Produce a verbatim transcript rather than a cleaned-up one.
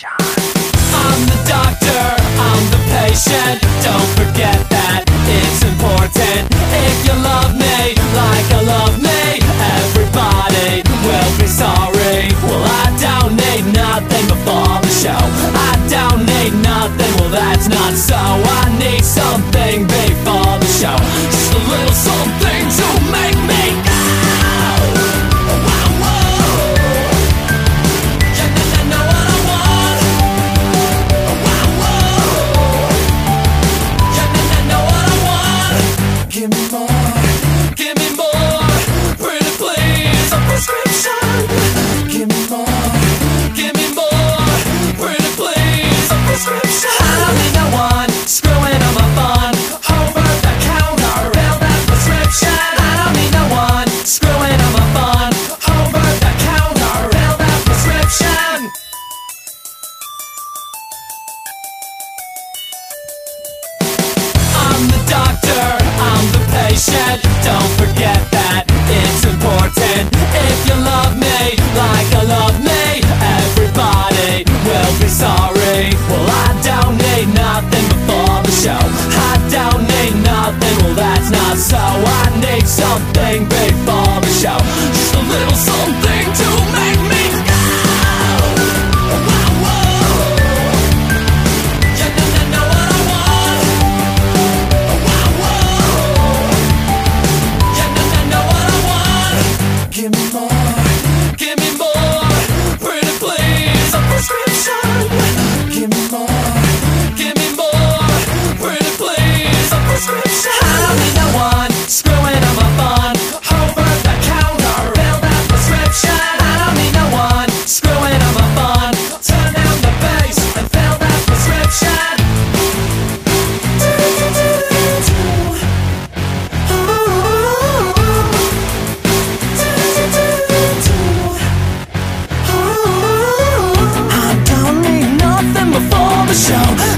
prescription. I'm the doctor, I'm the patient. Don't forget that it's important. If you love me like I love me, everybody will be sorry. Well, I don't need nothing before the show. I don't need nothing, well that's not so. I need something before the show. Just a little something to make me go. Give me more, give me more, pretty please, a prescription. Give me more, give me more, pretty please, a prescription. I don't need no one screwing on my fun over the counter, fill that prescription. I don't need no one screwing on my fun over the counter, fill that prescription. I'm the doctor, I'm the patient. Don't forget that it's important. If you love me like I love me, everybody will be sorry. Well, I don't need nothing before the show. I don't need nothing, well that's not so. I need something before the show. Just a little something to make me go. Give me more, give me more, pretty please, a prescription. Give me more, give me more, pretty please, a prescription. I don't need no one screwing on my fun over the counter, fill that prescription. I don't need no one screwing on my fun. Turn down the bass and fill that prescription. Before the show,